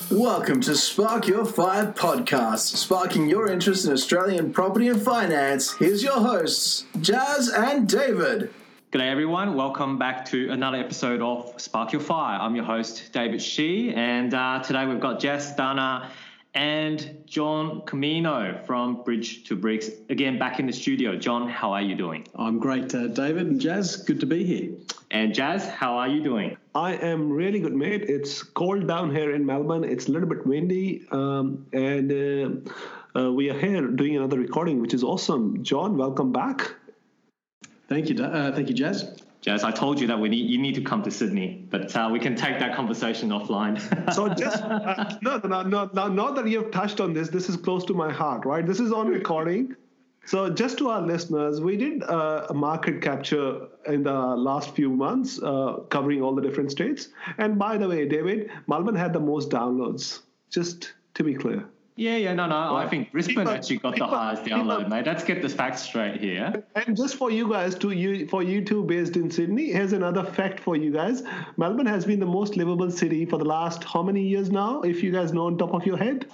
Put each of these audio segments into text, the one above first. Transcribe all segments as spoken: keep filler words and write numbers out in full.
Welcome to Spark Your Fire podcast, sparking your interest in Australian property and finance. Here's your hosts, Jazz and David. G'day everyone, welcome back to another episode of Spark Your Fire. I'm your host, David Shee, and uh, today we've got Jess Dana and John Camino from Bridge to Bricks, again back in the studio. John, how are you doing? I'm great, uh, David, and Jazz, good to be here. And Jazz, how are you doing? I am really good, mate. It's cold down here in Melbourne. It's a little bit windy, um, and uh, uh, we are here doing another recording, which is awesome. John, welcome back. Thank you, uh, thank you, Jazz. Jazz, I told you that we need you need to come to Sydney, but uh, we can take that conversation offline. So just uh, no, no, no, no, now that you have touched on this, this is close to my heart, right? This is on recording. So just to our listeners, we did uh, a market capture in the last few months, uh, covering all the different states. And by the way, David, Melbourne had the most downloads, just to be clear. Yeah, yeah, no, no. Right. I think Brisbane people, actually got people, the highest download, people, mate. Let's get the facts straight here. And just for you guys, to you, for you two based in Sydney, here's another fact for you guys. Melbourne has been the most livable city for the last how many years now? If you guys know on top of your head.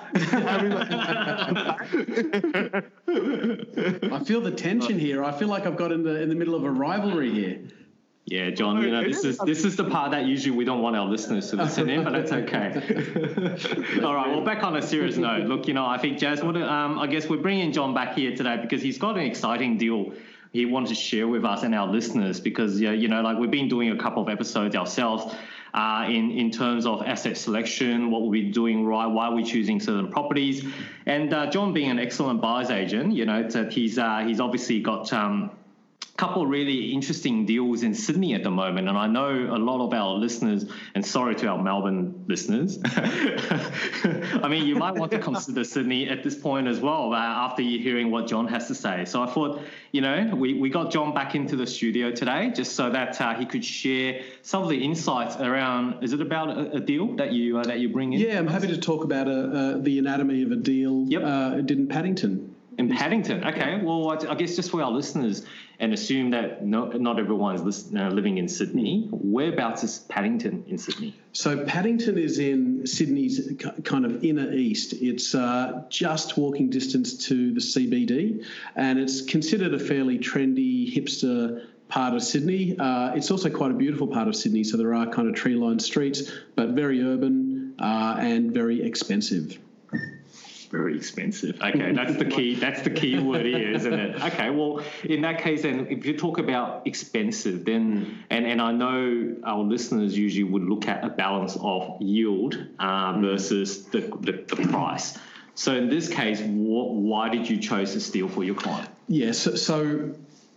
I feel the tension here. I feel like I've got in the in the middle of a rivalry here. Yeah, John, you know, this is this is the part that usually we don't want our listeners to listen in, but that's okay. All right, well, back on a serious note. Look, you know, I think, Jazz, would, um, I guess we're bringing John back here today because he's got an exciting deal he wanted to share with us and our listeners because, yeah, you know, like we've been doing a couple of episodes ourselves uh, in, in terms of asset selection, what we're doing right, why we're choosing certain properties. And uh, John being an excellent buyer's agent, you know, that he's, uh, he's obviously got... Um, couple of really interesting deals in Sydney at the moment, and I know a lot of our listeners, and sorry to our Melbourne listeners, I mean, you might want to consider Sydney at this point as well uh, after you hearing what John has to say. So I thought, you know, we, we got John back into the studio today just so that uh, he could share some of the insights around, is it about a, a deal that you uh, that you bring in? Yeah, I'm happy to talk about a, uh, the anatomy of a deal yep. uh, did in Paddington. In Paddington, okay. Well, I guess just for our listeners, and assume that no, not everyone's listen, uh, living in Sydney, whereabouts is Paddington in Sydney? So Paddington is in Sydney's kind of inner east. It's uh, just walking distance to the C B D, and it's considered a fairly trendy, hipster part of Sydney. Uh, it's also quite a beautiful part of Sydney, so there are kind of tree-lined streets, but very urban uh, and very expensive. Very expensive. Okay, that's the key. That's the key word here, isn't it? Okay, well, in that case, then, if you talk about expensive, then and and I know our listeners usually would look at a balance of yield uh, versus the, the the price. So in this case, what, why did you choose this deal for your client? Yes. Yeah, so, so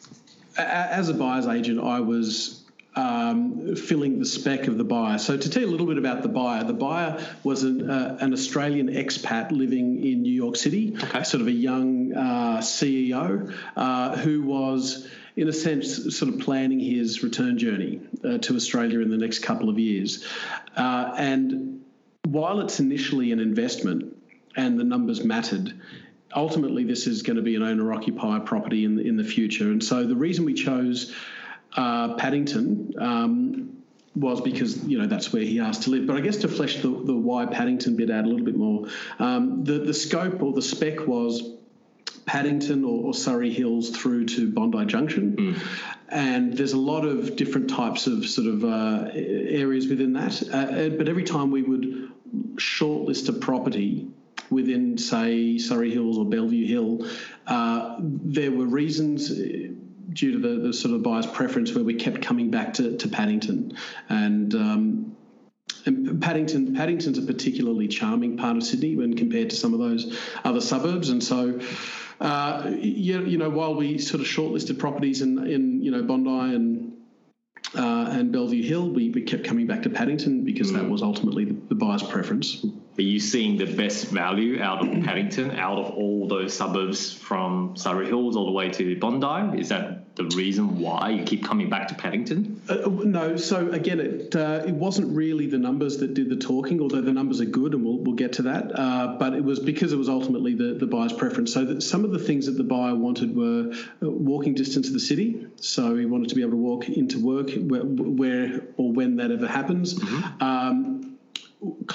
as a buyer's agent, I was. Um, filling the spec of the buyer. So to tell you a little bit about the buyer, the buyer was an, uh, an Australian expat living in New York City, okay. Sort of a young uh, C E O uh, who was, in a sense, sort of planning his return journey uh, to Australia in the next couple of years. Uh, and while it's initially an investment and the numbers mattered, ultimately this is going to be an owner-occupier property in the, in the future. And so the reason we chose Uh, Paddington um, was because, you know, that's where he asked to live. But I guess to flesh the, the why Paddington bit out a little bit more, um, the, the scope or the spec was Paddington or, or Surrey Hills through to Bondi Junction. Mm. And there's a lot of different types of sort of uh, areas within that. Uh, but every time we would shortlist a property within, say, Surrey Hills or Bellevue Hill, uh, there were reasons due to the, the sort of buyer's preference where we kept coming back to, to Paddington. And, um, and Paddington Paddington's a particularly charming part of Sydney when compared to some of those other suburbs. And so, uh, you, you know, while we sort of shortlisted properties in, in you know, Bondi and uh, and Bellevue Hill, we, we kept coming back to Paddington because mm. that was ultimately the, the buyer's preference. Are you seeing the best value out of Paddington, out of all those suburbs from Surrey Hills all the way to Bondi? Is that the reason why you keep coming back to Paddington? Uh, no. So again, it uh, it wasn't really the numbers that did the talking, although the numbers are good, and we'll we'll get to that. Uh, but it was because it was ultimately the, the buyer's preference. So that some of the things that the buyer wanted were walking distance to the city. So he wanted to be able to walk into work where, where or when that ever happens. Mm-hmm. Um,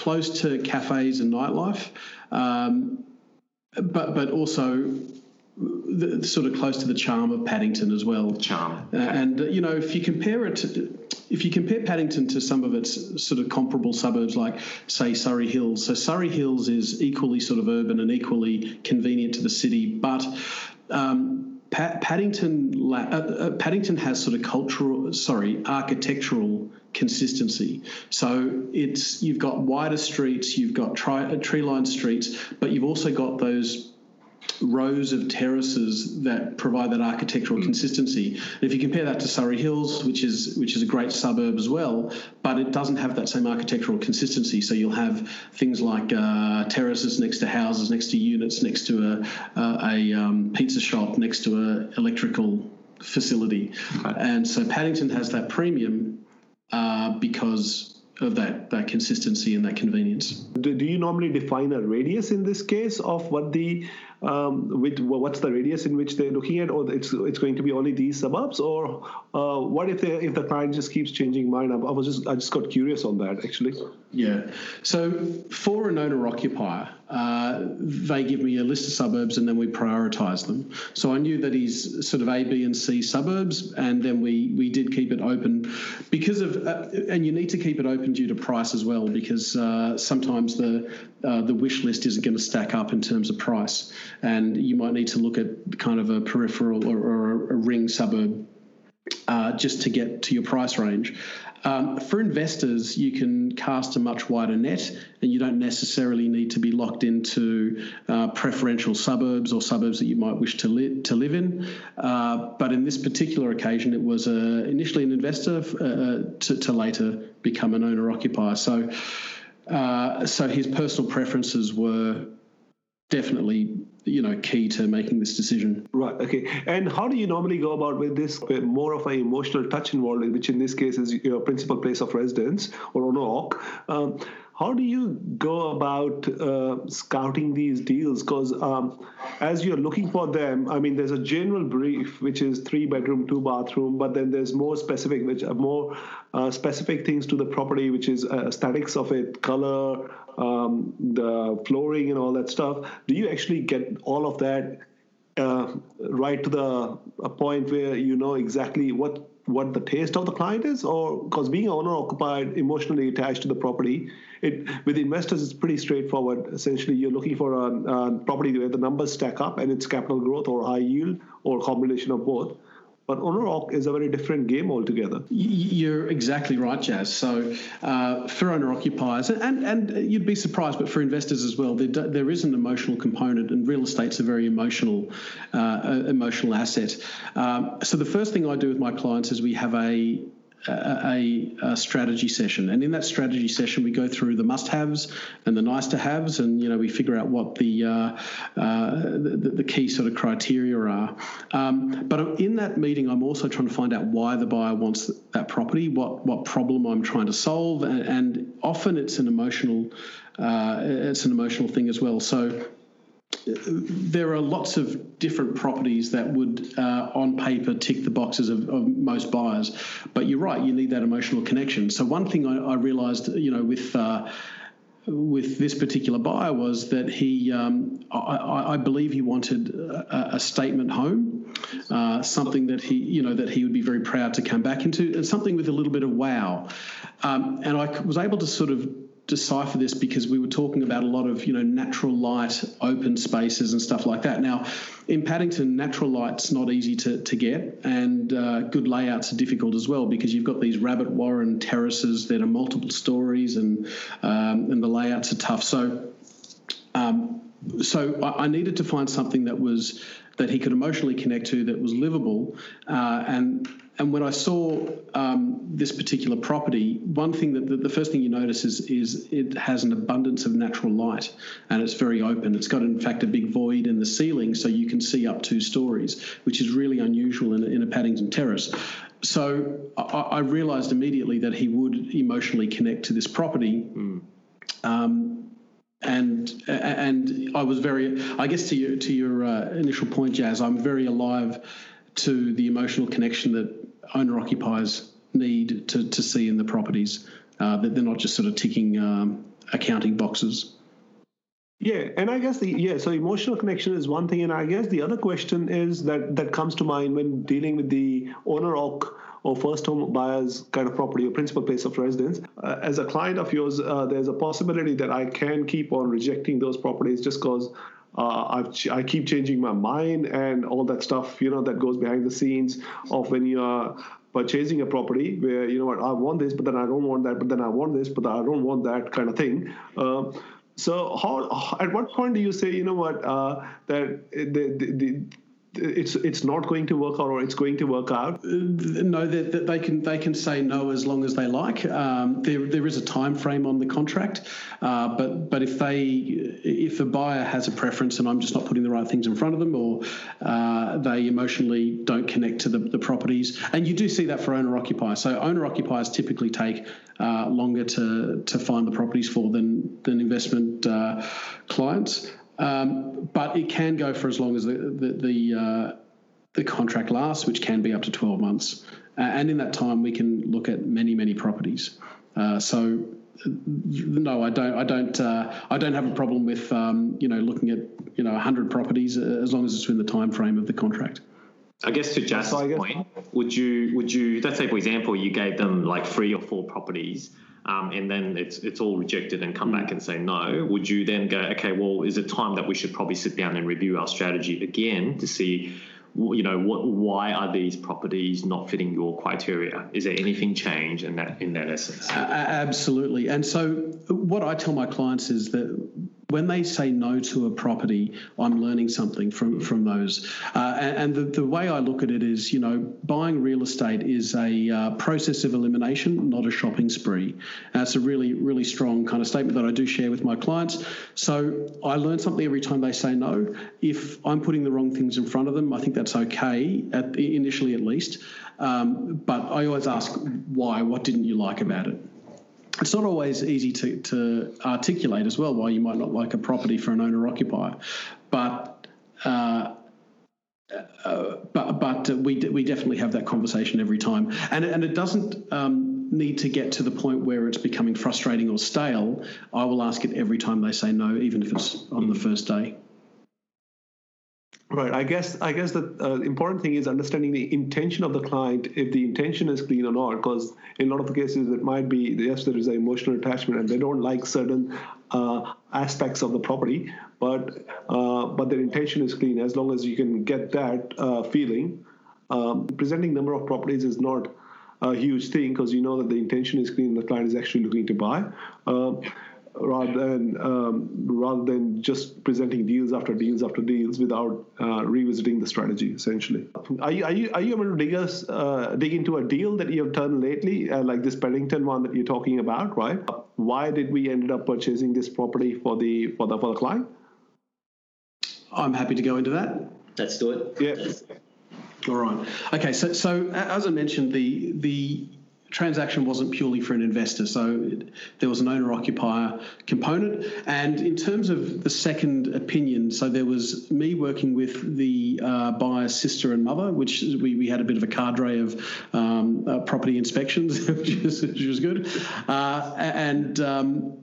close to cafes and nightlife, um, but but also the, sort of close to the charm of Paddington as well. Charm. Uh, and, uh, you know, if you compare it to, if you compare Paddington to some of its sort of comparable suburbs like, say, Surrey Hills. So Surrey Hills is equally sort of urban and equally convenient to the city, but um, Pa- Paddington, uh, uh, Paddington has sort of cultural, sorry, architectural consistency. So it's you've got wider streets, you've got tri- tree-lined streets, but you've also got those rows of terraces that provide that architectural consistency. And if you compare that to Surrey Hills, which is which is a great suburb as well, but it doesn't have that same architectural consistency. So you'll have things like uh, terraces next to houses, next to units, next to a, a, a um, pizza shop, next to an electrical facility. Okay. And so Paddington has that premium uh, because of that, that consistency and that convenience. Do, do you normally define a radius in this case of what the um, with what's the radius in which they're looking at, or it's it's going to be only these suburbs, or uh, what if they if the client just keeps changing mind? I, I was just I just got curious on that actually. Yeah. So for an owner occupier, uh, they give me a list of suburbs and then we prioritise them. So I knew that he's sort of A, B, and C suburbs, and then we we did keep it open because of uh, and you need to keep it open due to price as well, because uh, sometimes the uh, the wish list isn't going to stack up in terms of price, and you might need to look at kind of a peripheral or, or a ring suburb uh, just to get to your price range. Um, for investors, you can cast a much wider net, and you don't necessarily need to be locked into uh, preferential suburbs or suburbs that you might wish to, li- to live in. Uh, but in this particular occasion, it was uh, initially an investor uh, to, to later become an owner-occupier. So, uh, so his personal preferences were definitely, you know, key to making this decision. Right. Okay. And how do you normally go about with this? With more of an emotional touch involved, which in this case is your principal place of residence or owner occ. Um, how do you go about uh, scouting these deals? Because um, as you're looking for them, I mean, there's a general brief which is three bedroom, two bathroom, but then there's more specific, which are more uh, specific things to the property, which is uh, aesthetics of it, color, um, the flooring, and all that stuff. Do you actually get all of that uh, right to the a point where you know exactly what what the taste of the client is? Or because being owner occupied, emotionally attached to the property, it with investors it's pretty straightforward. Essentially, you're looking for a, a property where the numbers stack up and it's capital growth or high yield or a combination of both. But owner occ is a very different game altogether. You're exactly right, Jazz. So uh, for owner occupiers, and, and you'd be surprised, but for investors as well, there, there is an emotional component, and real estate's a very emotional, uh, emotional asset. Um, so the first thing I do with my clients is we have a A, a strategy session, and in that strategy session we go through the must-haves and the nice-to-haves, and you know we figure out what the uh, uh, the, the key sort of criteria are. Um, but in that meeting, I'm also trying to find out why the buyer wants that property, what what problem I'm trying to solve, and, and often it's an emotional uh, it's an emotional thing as well. So there are lots of different properties that would, uh, on paper, tick the boxes of, of most buyers. But you're right, you need that emotional connection. So one thing I, I realised, you know, with uh, with this particular buyer was that he, um, I, I believe he wanted a, a statement home, uh, something that he, you know, that he would be very proud to come back into, and something with a little bit of wow. Um, and I was able to sort of decipher this because we were talking about a lot of, you know, natural light, open spaces and stuff like that. Now, in Paddington, natural light's not easy to, to get, and uh, good layouts are difficult as well because you've got these rabbit warren terraces that are multiple stories, and um, and the layouts are tough. So, um, so I, I needed to find something that was that he could emotionally connect to, that was livable, uh, and. And when I saw um, this particular property, one thing that the, the first thing you notice is is it has an abundance of natural light, and it's very open. It's got, in fact, a big void in the ceiling, so you can see up two stories, which is really unusual in a, in a Paddington terrace. So I, I realised immediately that he would emotionally connect to this property. Mm. Um, And and I was very, I guess to your to your uh, initial point, Jazz, I'm very alive to the emotional connection that owner-occupiers need to, to see in the properties, uh, that they're not just sort of ticking um, accounting boxes. Yeah, and I guess the yeah, so emotional connection is one thing, and I guess the other question is that that comes to mind when dealing with the owner occ or first home buyers kind of property or principal place of residence. Uh, as a client of yours, uh, there's a possibility that I can keep on rejecting those properties just because uh, I've ch- I keep changing my mind and all that stuff, you know, that goes behind the scenes of when you are purchasing a property where, you know what, I want this, but then I don't want that, but then I want this, but I don't want that kind of thing. Uh, So how, at what point do you say, you know what, uh, that the, the, the, it's it's not going to work out or it's going to work out? No, that they, they can they can say no as long as they like. Um, there there is a time frame on the contract, uh, but but if they if the buyer has a preference and I'm just not putting the right things in front of them, or uh, they emotionally don't connect to the, the properties, and you do see that for owner occupier. So owner occupiers typically take uh, longer to to find the properties for than than investment uh, clients. Um, but it can go for as long as the the the, uh, the contract lasts, which can be up to twelve months. Uh, and in that time, we can look at many many properties. Uh, so no, I don't I don't uh, I don't have a problem with um, you know looking at you know one hundred properties as long as it's within the time frame of the contract. I guess to Jazz's so guess, point, would you would you let's say for example you gave them like three or four properties. Um, and then it's it's all rejected and come mm. back and say no, would you then go, okay, well, is it time that we should probably sit down and review our strategy again to see, you know, what why are these properties not fitting your criteria? Is there anything changed in that in that essence? Uh, absolutely. And so what I tell my clients is that when they say no to a property, I'm learning something from, from those. Uh, and and the, the way I look at it is, you know, buying real estate is a uh, process of elimination, not a shopping spree. And it's a really, really strong kind of statement that I do share with my clients. So I learn something every time they say no. If I'm putting the wrong things in front of them, I think that's okay, at, initially at least. Um, but I always ask why, what didn't you like about it? It's not always easy to, to articulate as well why you might not like a property for an owner-occupier, but uh, uh, but but we we definitely have that conversation every time, and and it doesn't um, need to get to the point where it's becoming frustrating or stale. I will ask it every time they say no, even if it's on the first day. Right. I guess I guess the uh, important thing is understanding the intention of the client, if the intention is clean or not, because in a lot of the cases it might be, yes, there is an emotional attachment and they don't like certain uh, aspects of the property, but uh, but their intention is clean. As long as you can get that uh, feeling, um, presenting number of properties is not a huge thing because you know that the intention is clean, the client is actually looking to buy. Um, rather than um, rather than just presenting deals after deals after deals without uh, revisiting the strategy, essentially. Are you are you are you able to dig us uh, dig into a deal that you have done lately, uh, like this Paddington one that you're talking about, right? Why did we ended up purchasing this property for the for the for the client? I'm happy to go into that. Let's do it. Yeah. All right. Okay. So so as I mentioned, the the transaction wasn't purely for an investor, so it, there was an owner-occupier component. And in terms of the second opinion, so there was me working with the uh, buyer's sister and mother, which we, we had a bit of a cadre of um, uh, property inspections, which was, which was good. Uh, and um,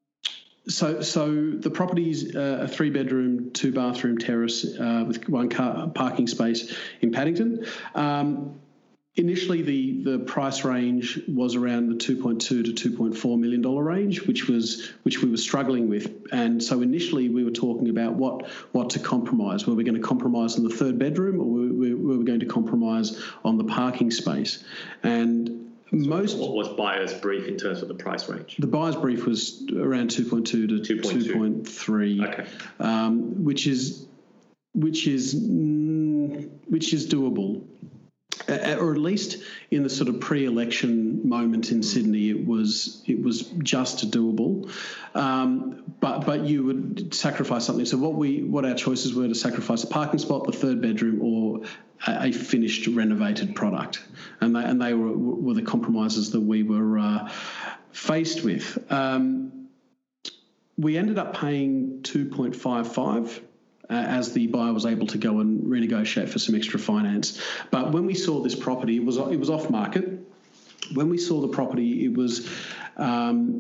so so the property's uh, a three-bedroom, two-bathroom terrace uh, with one car parking space in Paddington. Um, Initially, the, the price range was around the two point two to two point four million dollar range, which was which we were struggling with. And so initially, we were talking about what what to compromise. Were we going to compromise on the third bedroom, or were we, were we going to compromise on the parking space? And most what was buyer's brief in terms of the price range? The buyer's brief was around two point two to two point three, okay, um, which is which is which is doable. Uh, or at least in the sort of pre-election moment in Sydney, it was it was just doable, um, but but you would sacrifice something. So what we what our choices were to sacrifice a parking spot, the third bedroom, or a, a finished renovated product, and they and they were were the compromises that we were uh, faced with. Um, we ended up paying two point five five. Uh, as the buyer was able to go and renegotiate for some extra finance. But when we saw this property, it was it was off market. When we saw the property, it was um,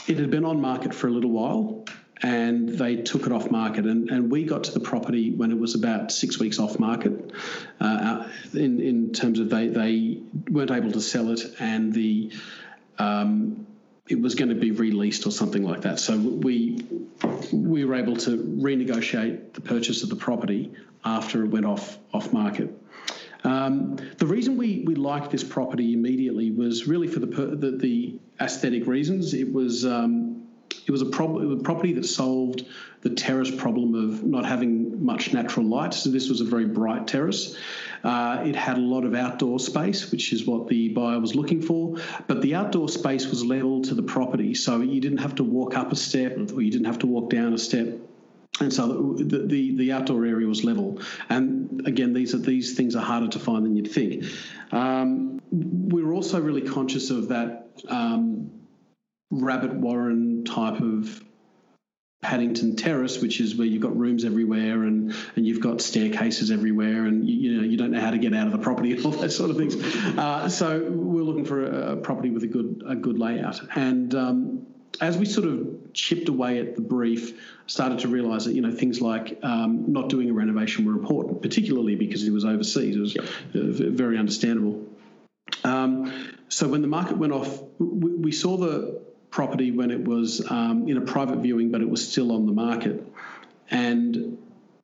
it had been on market for a little while, and they took it off market. And, and we got to the property when it was about six weeks off market uh, in, in terms of they, they weren't able to sell it, and the um, it was going to be released or something like that. So we we were able to renegotiate the purchase of the property after it went off off market. Um, the reason we, we liked this property immediately was really for the the, the aesthetic reasons. It was um, it was a prob- a property that solved the terrace problem of not having much natural light. So this was a very bright terrace. Uh, it had a lot of outdoor space, which is what the buyer was looking for. But the outdoor space was level to the property, so you didn't have to walk up a step or you didn't have to walk down a step. And so the, the, the outdoor area was level. And again, these are these things are harder to find than you'd think. Um, we were also really conscious of that um, rabbit warren type of Paddington Terrace, which is where you've got rooms everywhere and, and you've got staircases everywhere, and you, you know you don't know how to get out of the property and all that sort of things. Uh, so we're looking for a, a property with a good a good layout. And um, as we sort of chipped away at the brief, started to realise that you know things like um, not doing a renovation were important, particularly because it was overseas. It was yep. very understandable. Um, so when the market went off, we, we saw the property when it was um, in a private viewing, but it was still on the market. And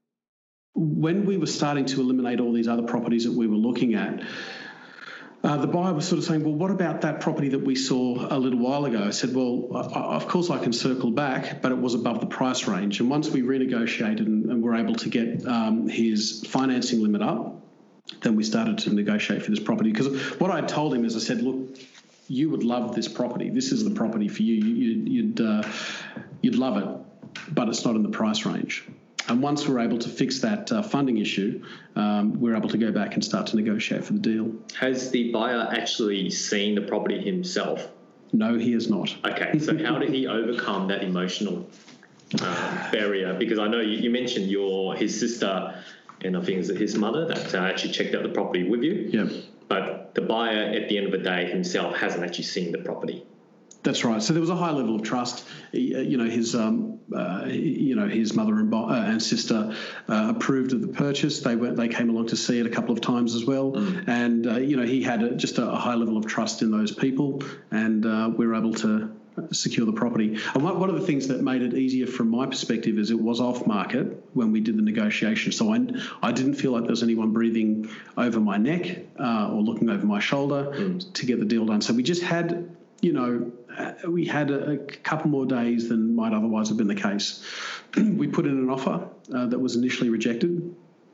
when we were starting to eliminate all these other properties that we were looking at, uh, the buyer was sort of saying, well, what about that property that we saw a little while ago? I said, well, I, of course I can circle back, but it was above the price range. And once we renegotiated and, and were able to get um, his financing limit up, then we started to negotiate for this property. Because what I told him is I said, look, you would love this property. This is the property for you. you you'd uh, you'd love it, but it's not in the price range. And once we're able to fix that uh, funding issue, um, we're able to go back and start to negotiate for the deal. Has the buyer actually seen the property himself? No, he has not. Okay, so how did he overcome that emotional uh, barrier? Because I know you, you mentioned your his sister and I think it's his mother that uh, actually checked out the property with you. Yeah. But the buyer, at the end of the day, himself hasn't actually seen the property. That's right. So there was a high level of trust. You know, his um, uh, you know his mother and, uh, and sister uh, approved of the purchase. They went. They came along to see it a couple of times as well. Mm. And uh, you know, he had a, just a, a high level of trust in those people, and uh, we were able to secure the property. And one of the things that made it easier from my perspective is it was off market when we did the negotiation. So I, I didn't feel like there was anyone breathing over my neck uh, or looking over my shoulder mm. to get the deal done. So we just had, you know, we had a, a couple more days than might otherwise have been the case. We put in an offer uh, that was initially rejected,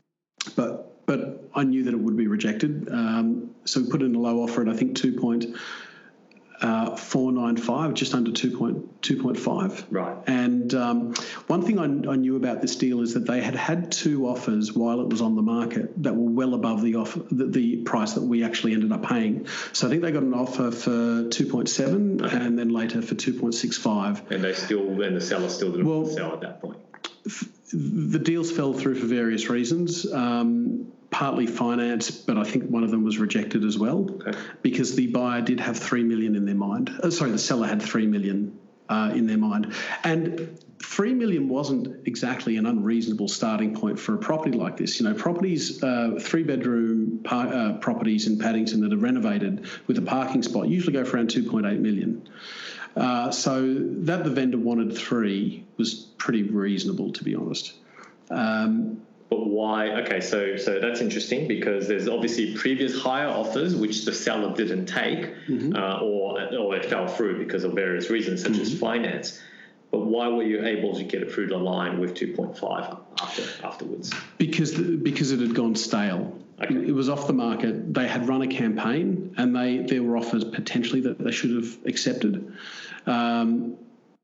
but but I knew that it would be rejected. Um, so we put in a low offer at I think two point. Uh, four nine five, just under two point five. Right. And um, one thing I, I knew about this deal is that they had had two offers while it was on the market that were well above the offer, the, the price that we actually ended up paying. So I think they got an offer for two point seven okay. and then later for two point six five. And they still, and the seller still didn't well, sell at that point. F- the deals fell through for various reasons. Um, partly finance, but I think one of them was rejected as well okay. because the buyer did have three million dollars in their mind. Oh, sorry, the seller had three million dollars uh, in their mind. And three million dollars wasn't exactly an unreasonable starting point for a property like this. You know, properties, uh, three-bedroom par- uh, properties in Paddington that are renovated with a parking spot usually go for around two point eight million dollars. Uh, so that the vendor wanted three was pretty reasonable, to be honest. Um, But why? Okay, so so that's interesting because there's obviously previous higher offers which the seller didn't take, mm-hmm. uh, or or it fell through because of various reasons such mm-hmm. as finance. But why were you able to get it through the line with two point five after afterwards? Because the, because it had gone stale. Okay. It was off the market. They had run a campaign, and they there were offers potentially that they should have accepted. Um,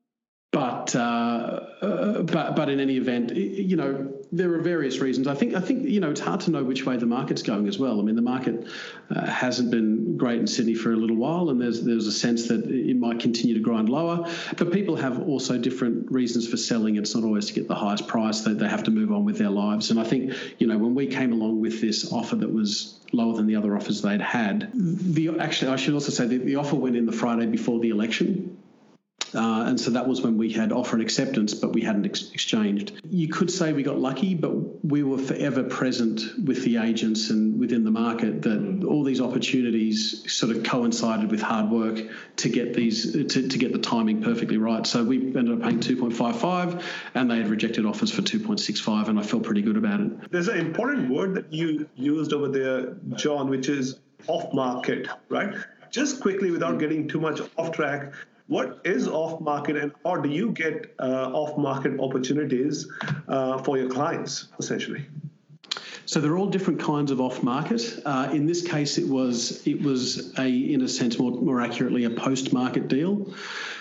But uh, uh, but but in any event, you know, there are various reasons. I think I think you know it's hard to know which way the market's going as well. I mean, the market uh, hasn't been great in Sydney for a little while, and there's there's a sense that it might continue to grind lower. But people have also different reasons for selling. It's not always to get the highest price. They they have to move on with their lives. And I think you know when we came along with this offer that was lower than the other offers they'd had, the actually I should also say that the offer went in the Friday before the election. Uh, and so that was when we had offer and acceptance, but we hadn't ex- exchanged. You could say we got lucky, but we were forever present with the agents and within the market that all these opportunities sort of coincided with hard work to get these to, to get the timing perfectly right. So we ended up paying two point five five, and they had rejected offers for two point six five, and I felt pretty good about it. There's an important word that you used over there, John, which is off-market, right? Just quickly, without getting too much off track, what is off-market, and or do you get uh, off-market opportunities uh, for your clients, essentially? So they're all different kinds of off-market. Uh, in this case, it was it was a, in a sense, more, more accurately, a post-market deal.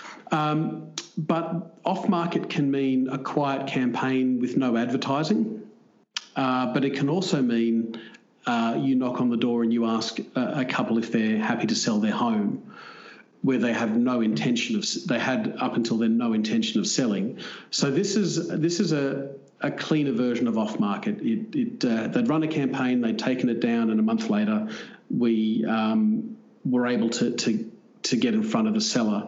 Um, but off-market can mean a quiet campaign with no advertising, uh, but it can also mean uh, you knock on the door and you ask a, a couple if they're happy to sell their home, where they have no intention of, they had up until then no intention of selling. So this is this is a, a cleaner version of off-market. It, it uh, they'd run a campaign, they'd taken it down, and a month later we um, were able to, to to get in front of the seller.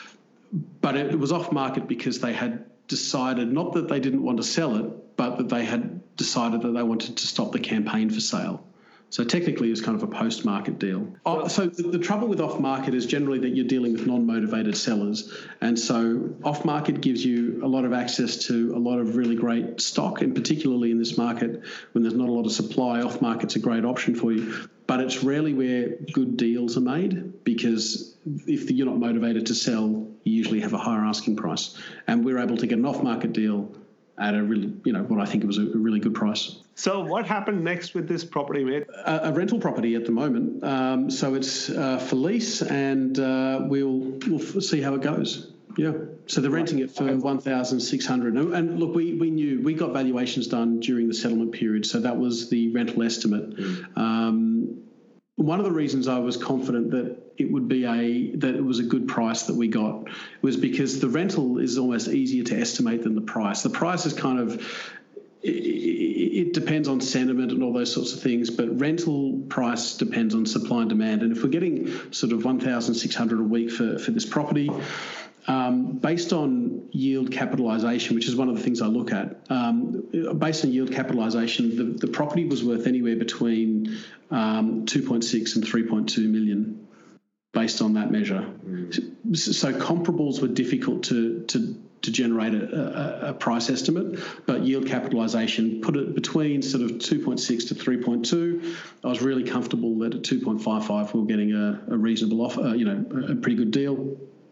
But it, it was off-market because they had decided not that they didn't want to sell it, but that they had decided that they wanted to stop the campaign for sale. So technically it's kind of a post-market deal. Oh, so the, the trouble with off-market is generally that you're dealing with non-motivated sellers. And so off-market gives you a lot of access to a lot of really great stock, and particularly in this market when there's not a lot of supply, off-market's a great option for you. But it's rarely where good deals are made, because if you're not motivated to sell, you usually have a higher asking price. And we're able to get an off-market deal at a really, you know, what I think was a really good price. So what happened next with this property, mate? A, a rental property at the moment. Um, so it's uh, for lease, and uh, we'll we'll see how it goes. Yeah. So they're renting it for one thousand six hundred dollars. And look, we, we knew, we got valuations done during the settlement period, so that was the rental estimate. Mm. Um, one of the reasons I was confident that it would be a that it was a good price that we got was because the rental is almost easier to estimate than the price. The price is kind of, it, it depends on sentiment and all those sorts of things, but rental price depends on supply and demand. And if we're getting sort of one thousand six hundred dollars a week for, for this property, Um, based on yield capitalisation, which is one of the things I look at, um, based on yield capitalisation, the, the property was worth anywhere between um, two point six and three point two million based on that measure. Mm. So, so comparables were difficult to to, to generate a, a, a price estimate, but yield capitalisation put it between sort of two point six to three point two. I was really comfortable that at two point five five we were getting a, a reasonable offer, you know, a pretty good deal.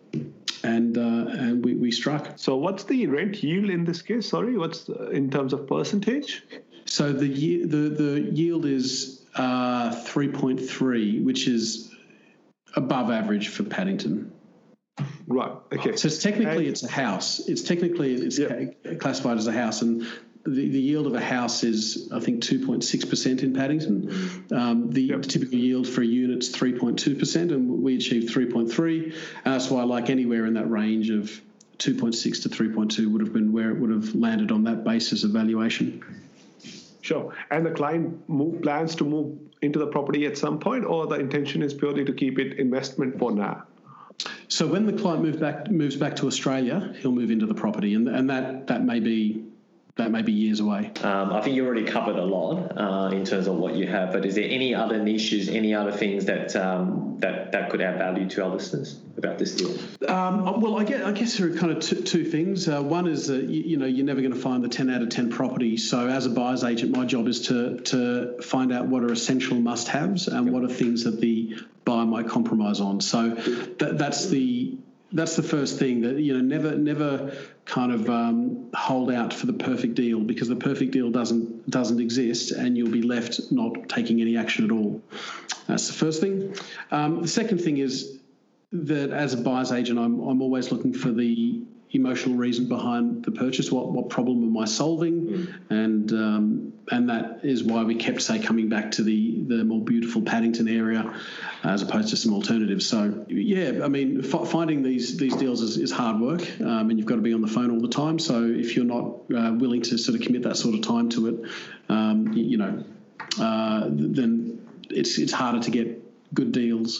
And uh, and we, we struck. So what's the rent yield in this case? Sorry, what's the, in terms of percentage? So the the the yield is uh, three point three, which is above average for Paddington. Right. Okay. So it's technically and, it's a house. It's technically it's yeah. classified as a house, and the, the yield of a house is, I think, two point six percent in Paddington. Um, the yep. typical yield for a unit is three point two percent, and we achieved three point three. And that's why, like anywhere in that range of two point six to three point two would have been where it would have landed on that basis of valuation. Sure. And the client move, plans to move into the property at some point, or the intention is purely to keep it investment for now? So when the client move back, moves back to Australia, he'll move into the property, and and that, that may be that may be years away. Um, I think you already covered a lot uh, in terms of what you have, but is there any other niches, any other things that um, that that could add value to our listeners about this deal? Um, well, I guess, I guess there are kind of two, two things. Uh, one is that you, you know you're never going to find the ten out of ten property. So as a buyer's agent, my job is to to find out what are essential must-haves and yep. what are things that the buyer might compromise on. So that, that's the that's the first thing, that you know never never kind of um, hold out for the perfect deal, because the perfect deal doesn't doesn't exist, and you'll be left not taking any action at all. That's the first thing. Um, the second thing is that as a buyer's agent, I'm I'm always looking for the emotional reason behind the purchase. What what problem am I solving? Mm. And um, and that is why we kept, say, coming back to the the more beautiful Paddington area as opposed to some alternatives. So yeah, I mean, f- finding these these deals is, is hard work, um, and you've got to be on the phone all the time. So if you're not uh, willing to sort of commit that sort of time to it, um, you, you know, uh, then it's it's harder to get good deals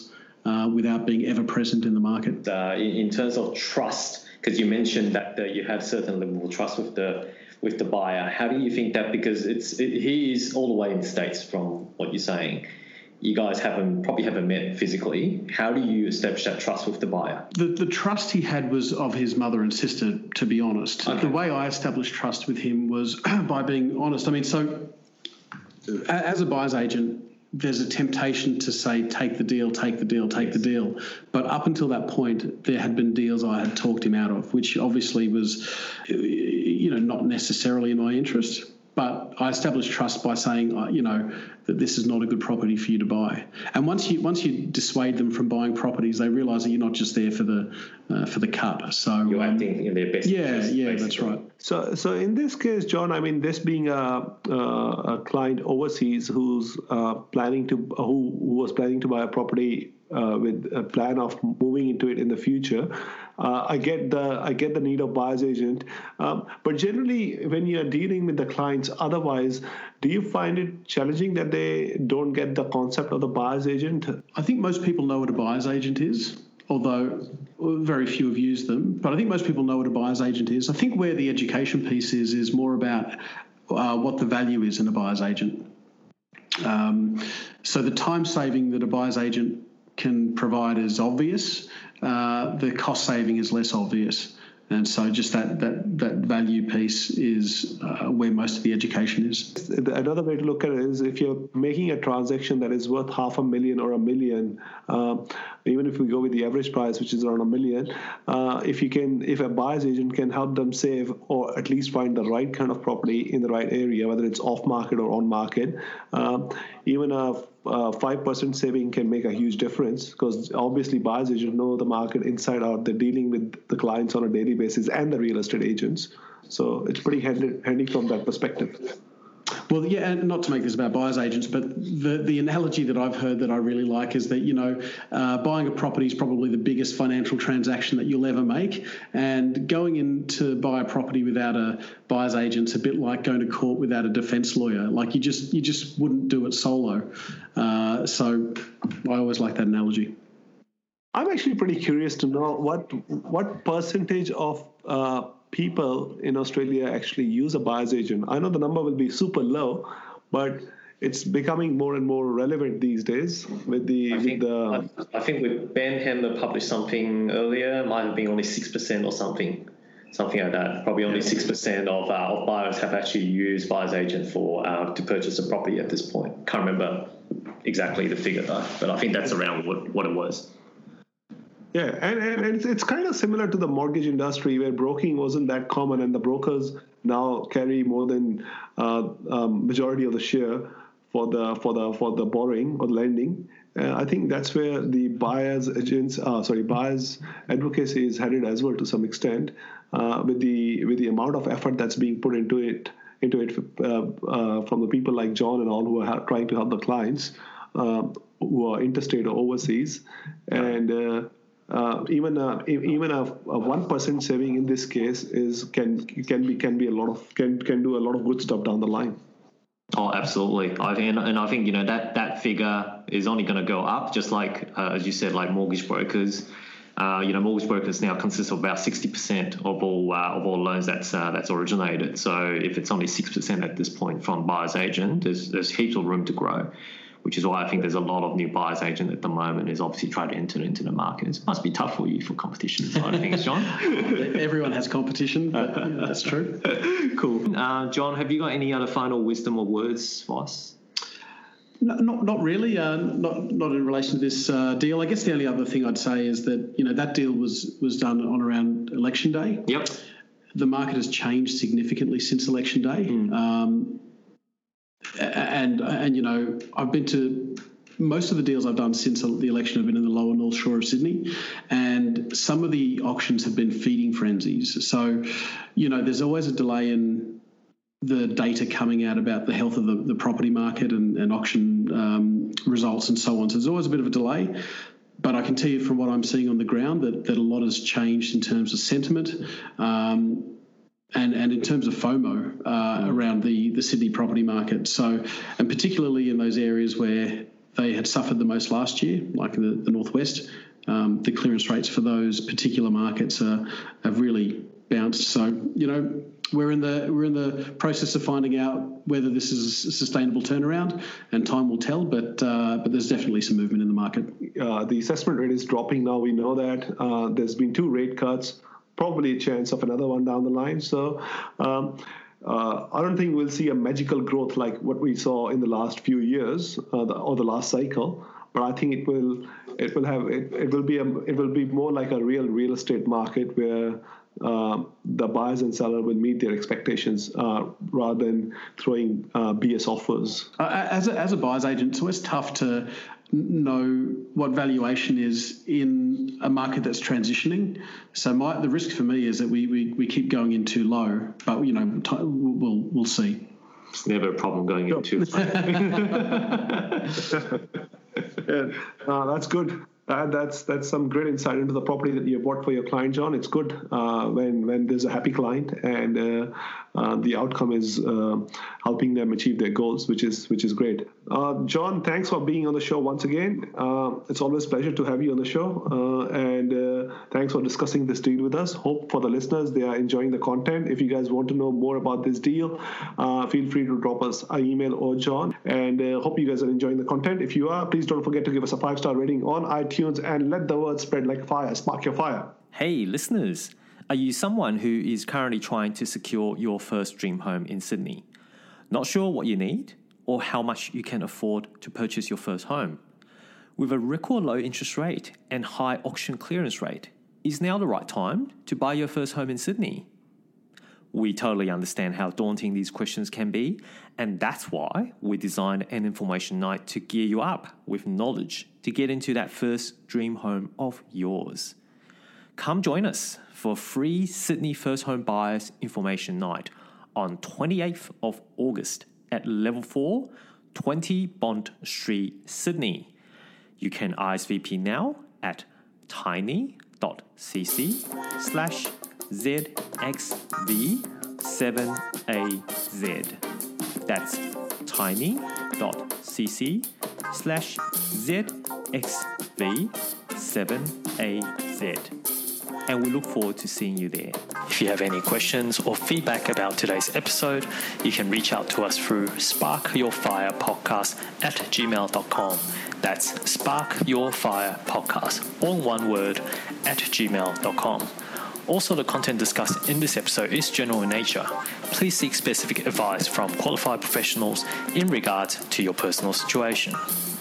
uh, without being ever present in the market. Uh, in, in terms of trust, because you mentioned that uh, you have certain level of trust with the with the buyer. How do you think that, because it's it, he is all the way in the States from what you're saying, you guys haven't probably haven't met physically. How do you establish that trust with the buyer? The the trust he had was of his mother and sister, to be honest. Okay. The way I established trust with him was by being honest. I mean, so as a buyer's agent, there's a temptation to say, take the deal, take the deal, take the deal. But up until that point, there had been deals I had talked him out of, which obviously was, you know, not necessarily in my interest. But I established trust by saying, you know, that this is not a good property for you to buy. And once you once you dissuade them from buying properties, they realise that you're not just there for the uh, for the cut. So you're um, acting in their best yeah, interest. Yeah, basically. That's right. So, so in this case, John, I mean, this being a, a client overseas who's uh, planning to who, who was planning to buy a property uh, with a plan of moving into it in the future. Uh, I get the I get the need of buyer's agent, um, but generally when you are dealing with the clients, otherwise, do you find it challenging that they don't get the concept of the buyer's agent? I think most people know what a buyer's agent is, although very few have used them. But I think most people know what a buyer's agent is. I think where the education piece is is more about uh, what the value is in a buyer's agent. Um, so the time saving that a buyer's agent can provide is obvious. Uh, the cost saving is less obvious. And so just that that, that value piece is uh, where most of the education is. Another way to look at it is if you're making a transaction that is worth half a million or a million, uh, even if we go with the average price, which is around a million, uh, if you can, if a buyer's agent can help them save or at least find the right kind of property in the right area, whether it's off market or on market, uh, even a Uh, five percent saving can make a huge difference, because obviously buyers agents know the market inside out. They're dealing with the clients on a daily basis and the real estate agents. So it's pretty handy, handy from that perspective. Well, yeah, and not to make this about buyer's agents, but the, the analogy that I've heard that I really like is that, you know, uh, buying a property is probably the biggest financial transaction that you'll ever make. And going in to buy a property without a buyer's agent's a bit like going to court without a defence lawyer. Like you just you just wouldn't do it solo. Uh, so I always like that analogy. I'm actually pretty curious to know what what percentage of uh, people in Australia actually use a buyer's agent. I know the number will be super low, but it's becoming more and more relevant these days with the. I with think, the I, I think with Ben Hamler published something earlier, it might have been only six percent or something, something like that. Probably only six percent of, uh, of buyers have actually used buyer's agent for uh, to purchase a property at this point. Can't remember exactly the figure though, but I think that's around what, what it was. Yeah, and, and it's, it's kind of similar to the mortgage industry where broking wasn't that common, and the brokers now carry more than uh, um, majority of the share for the for the for the borrowing or lending. Uh, I think that's where the buyers agents, uh, sorry, buyers advocacy is headed as well to some extent, uh, with the with the amount of effort that's being put into it into it uh, uh, from the people like John and all who are trying to help the clients uh, who are interstate or overseas, and. Uh, Uh, even a, even a, a one percent saving in this case is can can be can be a lot of can can do a lot of good stuff down the line. Oh, absolutely. I and, and I think you know that that figure is only going to go up, just like uh, as you said, like mortgage brokers. Uh, you know, mortgage brokers now consist of about sixty percent of all uh, of all loans that's uh, that's originated. So if it's only six percent at this point from buyer's agent, there's there's heaps of room to grow. Which is why I think there's a lot of new buyer's agent at the moment is obviously trying to enter into the market. It must be tough for you for competition side of things, John. Everyone has competition, but yeah, that's true. Cool. Uh, John, have you got any other final wisdom or words for us? No, not not really. Uh, not not in relation to this uh, deal. I guess the only other thing I'd say is that you know that deal was was done on around election day. Yep. The market has changed significantly since election day. Mm. Um, And, and you know, I've been to most of the deals I've done since the election have been in the lower North Shore of Sydney, and some of the auctions have been feeding frenzies. So, you know, there's always a delay in the data coming out about the health of the, the property market and, and auction um, results and so on. So there's always a bit of a delay. But I can tell you from what I'm seeing on the ground that, that a lot has changed in terms of sentiment. Um, And, and in terms of FOMO uh, around the, the Sydney property market. So, and particularly in those areas where they had suffered the most last year, like in the, the Northwest. Um, the clearance rates for those particular markets are, have really bounced. So, you know, we're in the we're in the process of finding out whether this is a sustainable turnaround, and time will tell. But uh, but there's definitely some movement in the market. Uh, the assessment rate is dropping now. We know that uh, there's been two rate cuts, probably a chance of another one down the line. So. Um, Uh, I don't think we'll see a magical growth like what we saw in the last few years uh, the, or the last cycle, but I think it will it will have it, it will be a, it will be more like a real real estate market where uh, the buyers and sellers will meet their expectations uh, rather than throwing uh, B S offers. Uh, as a, as a buyer's agent, it's always tough to know what valuation is in a market that's transitioning. So my, the risk for me is that we, we, we keep going in too low, but you know t- we'll we'll see. It's never a problem going in too low. Yeah, uh, that's good. Uh, that's that's some great insight into the property that you bought for your client, John. It's good uh, when when there's a happy client and uh, uh, the outcome is uh, helping them achieve their goals, which is which is great. Uh, John, thanks for being on the show once again. Uh, it's always a pleasure to have you on the show, uh, and uh, thanks for discussing this deal with us. Hope for the listeners they are enjoying the content. If you guys want to know more about this deal, uh, feel free to drop us an email or John. And uh, hope you guys are enjoying the content. If you are, please don't forget to give us a five star rating on iTunes. And let the word spread like fire. Spark your fire. Hey, listeners, are you someone who is currently trying to secure your first dream home in Sydney? Not sure what you need or how much you can afford to purchase your first home? With a record low interest rate and high auction clearance rate, is now the right time to buy your first home in Sydney? We totally understand how daunting these questions can be, and that's why we designed an information night to gear you up with knowledge to get into that first dream home of yours. Come join us for a free Sydney First Home Buyers Information Night on twenty-eighth of August at Level four, twenty Bond Street, Sydney. You can R S V P now at tiny.cc slash ZXV7AZ. That's tiny.cc slash ZXV7AZ. And we look forward to seeing you there. If you have any questions or feedback about today's episode, you can reach out to us through sparkyourfirepodcast at gmail dot com. That's sparkyourfirepodcast, all one word, at gmail dot com. Also, the content discussed in this episode is general in nature. Please seek specific advice from qualified professionals in regards to your personal situation.